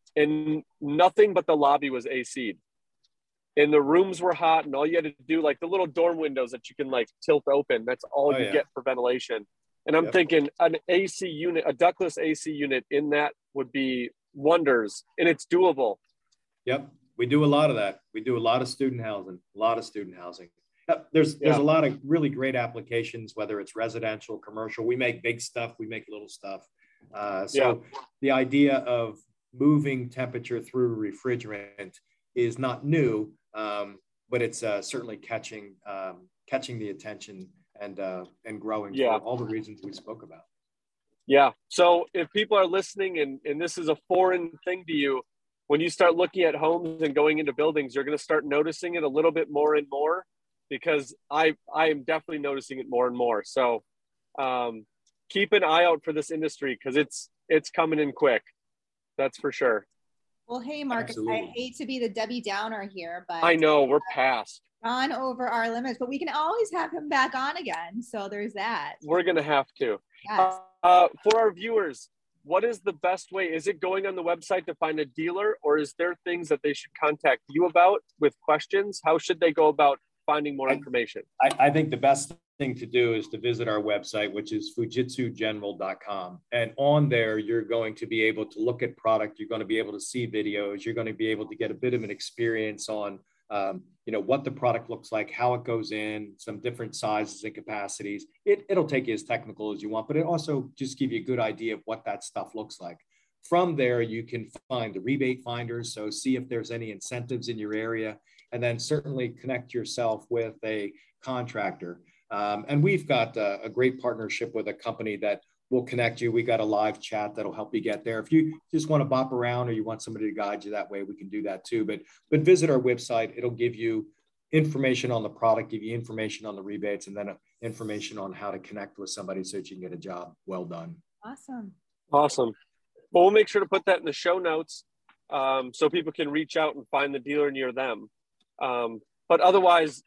and nothing but the lobby was A C'd. And the rooms were hot, and all you had to do, like the little dorm windows that you can like tilt open, that's all oh, you yeah. get for ventilation. And I'm yep. thinking an A C unit, a ductless A C unit in that would be wonders, and it's doable.
Yep. We do a lot of that. We do a lot of student housing, a lot of student housing. There's there's yeah. a lot of really great applications, whether it's residential, commercial. We make big stuff, we make little stuff. Uh, so yeah. the idea of moving temperature through refrigerant is not new, um, but it's uh, certainly catching um, catching the attention and uh, and growing yeah. for all the reasons we spoke about.
Yeah. So if people are listening and, and this is a foreign thing to you, when you start looking at homes and going into buildings, you're going to start noticing it a little bit more and more. Because I I am definitely noticing it more and more. So um, keep an eye out for this industry because it's it's coming in quick. That's for sure.
Well, hey, Marcus, Absolutely. I hate to be the Debbie Downer here, but
I know we're past.
On over our limits, but we can always have him back on again. So there's that.
We're gonna have to.
Yes.
Uh, for our viewers, what is the best way? Is it going on the website to find a dealer, or is there things that they should contact you about with questions? How should they go about finding more information?
I, I think the best thing to do is to visit our website, which is fujitsu general dot com. And on there, you're going to be able to look at product. You're going to be able to see videos. You're going to be able to get a bit of an experience on, um, you know, what the product looks like, how it goes in, some different sizes and capacities. It, it'll take you as technical as you want, but it also just give you a good idea of what that stuff looks like. From there, you can find the rebate finders. So see if there's any incentives in your area. And then certainly connect yourself with a contractor. Um, and we've got a, a great partnership with a company that will connect you. We got a live chat that'll help you get there. If you just want to bop around or you want somebody to guide you that way, we can do that too. But, but visit our website. It'll give you information on the product, give you information on the rebates, and then information on how to connect with somebody so that you can get a job well done.
Awesome.
Awesome. Well, we'll make sure to put that in the show notes um, so people can reach out and find the dealer near them. Um, but otherwise,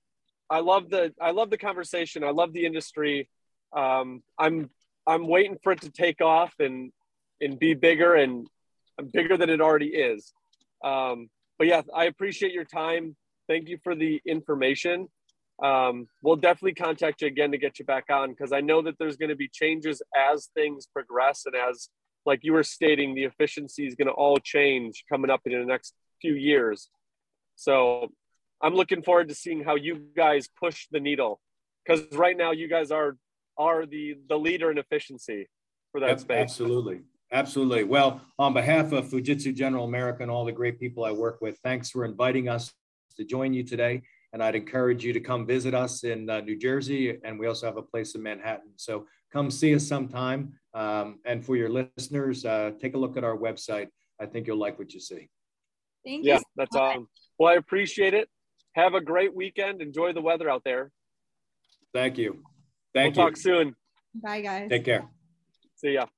I love the I love the conversation. I love the industry. Um, I'm I'm waiting for it to take off and and be bigger and bigger than it already is. Um, but yeah, I appreciate your time. Thank you for the information. Um, we'll definitely contact you again to get you back on because I know that there's going to be changes as things progress and as, like you were stating, the efficiency is going to all change coming up in the next few years. So I'm looking forward to seeing how you guys push the needle, because right now you guys are are the the leader in efficiency for that
Yep,
space.
Absolutely. Absolutely. Well, on behalf of Fujitsu General America and all the great people I work with, thanks for inviting us to join you today. And I'd encourage you to come visit us in uh, New Jersey. And we also have a place in Manhattan. So come see us sometime. Um, and for your listeners, uh, take a look at our website. I think you'll like what you see.
Thank you.
Yeah,
so
that's
much.
awesome. Well, I appreciate it. Have a great weekend. Enjoy the weather out there.
Thank you. Thank
we'll
you.
talk soon.
Bye, guys.
Take care.
See ya.